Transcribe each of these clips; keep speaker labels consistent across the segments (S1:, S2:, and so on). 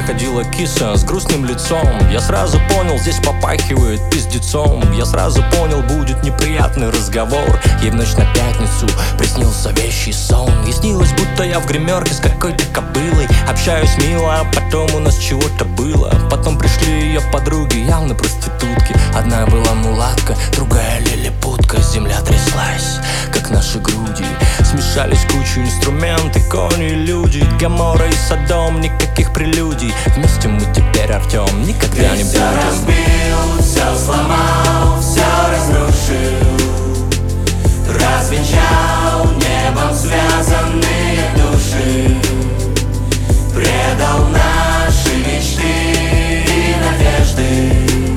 S1: проходила киса с грустным лицом. Я сразу понял, здесь попахивает пиздецом. Я сразу понял, будет неприятный разговор. Ей в ночь на пятницу приснился вещий сон. Ей снилось, будто я в гримерке с какой-то кобылой. Общаюсь мило, а потом у нас чего-то было. Потом пришли ее подруги, явно проститутки. Одна была мулатка, другая лилипутка. Земля тряслась, как наши груди. Смешались кучу инструменты, кони и люди. Гоморра и Содом, никаких прелюдий. Вместе мы теперь, Артем, никогда не будем.
S2: Все разбил, все сломал, все разрушил, развенчал небом связанные души, предал наши мечты и надежды.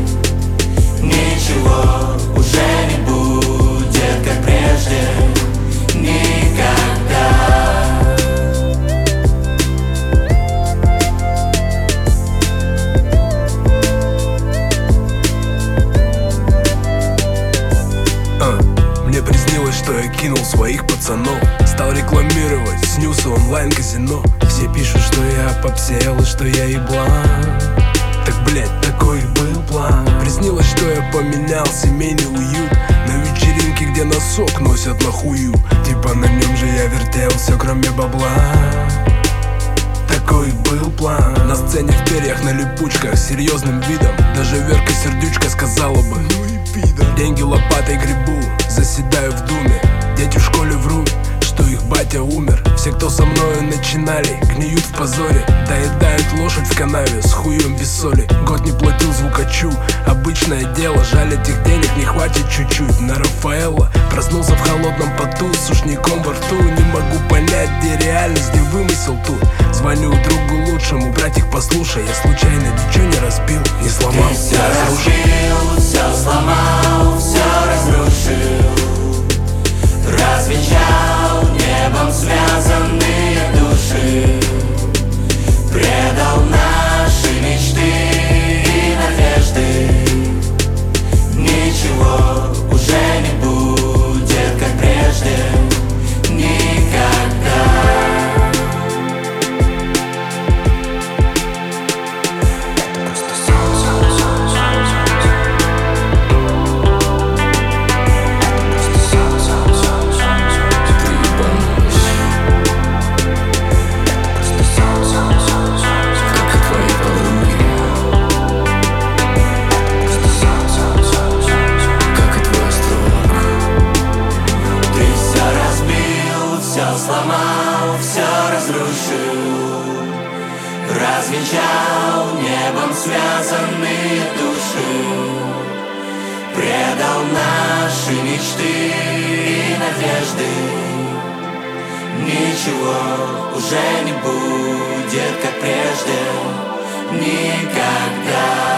S2: Ничего уже не будет, как прежде, никогда.
S3: Мне приснилось, что я кинул своих пацанов, стал рекламировать снюсы онлайн-казино. Все пишут, что я попсел и что я еблан. Так, блять, такой был план. Приснилось, что я поменял семейный уют на вечеринке, где носок носят на хую. Типа на нем же я вертел все, кроме бабла. Такой был план. На сцене в перьях, на липучках, с серьезным видом. Даже Верка Сердючка сказала бы: ну и пидор. Деньги лопатой гребу, заседаю в думе. Дети в школе врут, что их батя умер. Все, кто со мною начинали, гниют в позоре. Доедают лошадь в канаве с хуем без соли. Год не платил звукачу, обычное дело. Жаль, этих денег не хватит чуть-чуть на Рафаэлла. Проснулся в холодном поту, с сушняком во рту. Не могу понять, где реальность, где вымысел тут. Звоню другу лучшему, братик, послушай. Я случайно ничего не разбил, не сломал,
S2: ты все разбил, все сломал, все разрушил, развенчал небом связанные души, предал наши мечты и надежды. Ничего уже не будет, как прежде, никогда. Сломал, все разрушил, развенчал небом связанные души, предал наши мечты и надежды. Ничего уже не будет, как прежде, никогда.